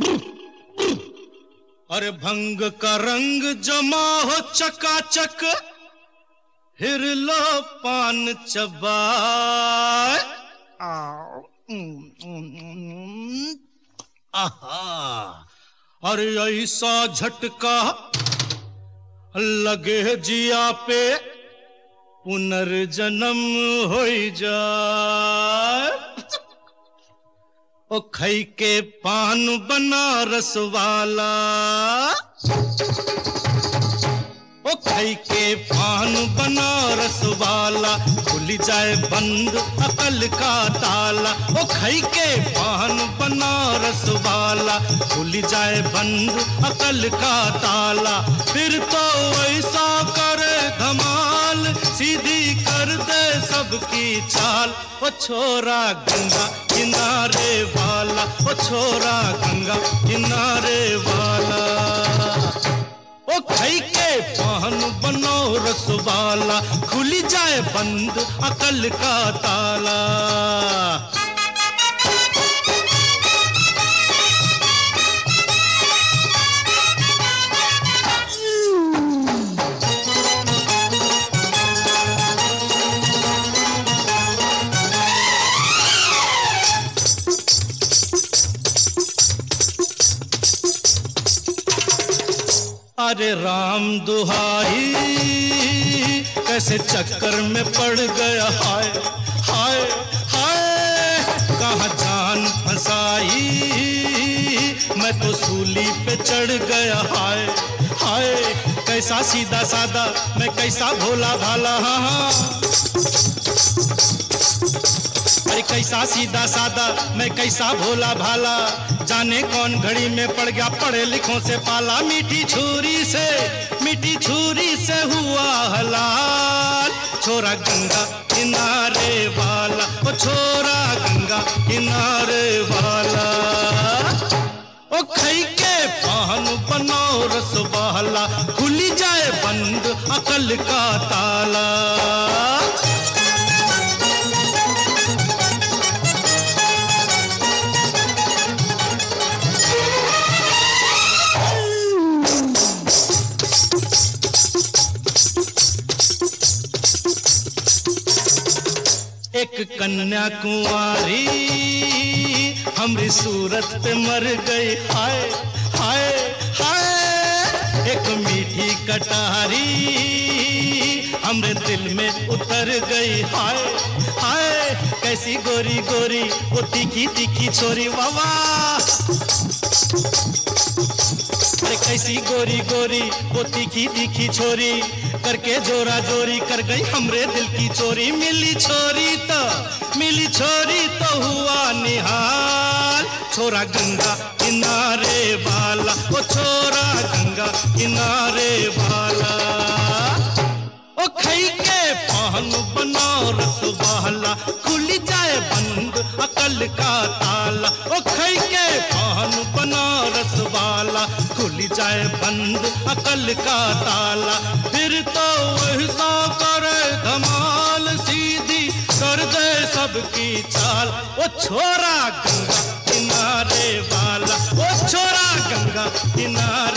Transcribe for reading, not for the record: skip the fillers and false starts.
अरे भंग का रंग जमा हो चकाचक, फिर लो पान चबाए। आहा, अरे ऐसा झटका लगे जिया पे, पुनर्जन्म हो जाए। ओ खई के पान बनारस वाला, ओ खई के पान बनारस वाला, खुल जाए बंद अकल का ताला। ओ खई के पान बनारस वाला, खुल जाए बंद अकल का ताला। फिर तो ऐसा करे धमाल, सीधी कर दे सबकी चाल। ओ छोरा गंगा किनारे वाला, ओ छोरा गंगा किनारे वाला। ओ खई के पान बनारस वाला, खुल जाए बंद अकल का ताला। अरे राम दुहाई, कैसे चक्कर में पड़ गया, हाय हाय हाय। कहाँ जान फंसाई, मैं तो सूली पे चढ़ गया, हाय हाय। कैसा सीधा सादा, मैं कैसा भोला भाला, हाँ। अरे कैसा सीधा सादा, मैं कैसा भोला भाला। जाने कौन घड़ी में पड़ गया पढ़े लिखों से पाला। मीठी छुरी से हुआ हलाल। छोरा गंगा किनारे वाला, ओ छोरा गंगा किनारे वाला। ओ खई के पान बनारस वाला, खुली जाए बंद अकल का ताला। एक कन्या कुंवारी हमरी सूरत पे मर गई, हाय हाय हाय। एक मीठी कटारी हमरे दिल में उतर गई, हाय हाय। कैसी गोरी गोरी वो तीखी तीखी छोरी, वावा। अरे कैसी गोरी गोरी वो तीखी तीखी छोरी, करके जोरा जोरी कर गई हमरे दिल की चोरी। मिली छोरी तो हुआ निहाल। छोरा गंगा किनारे वाला, ओ छोरा गंगा किनारे वाला। ओ खई के पान बनारस वाला, खुल जाए बंद अकल का ताला। ओ खई के पान बनारस वाला, खुल जाए बंद अकल का ताला। फिर तो ऐसा करे धमाल, सीधी कर दे सबकी चाल। ओ छोरा गंगा किनारे वाला, ओ छोरा गंगा किनारे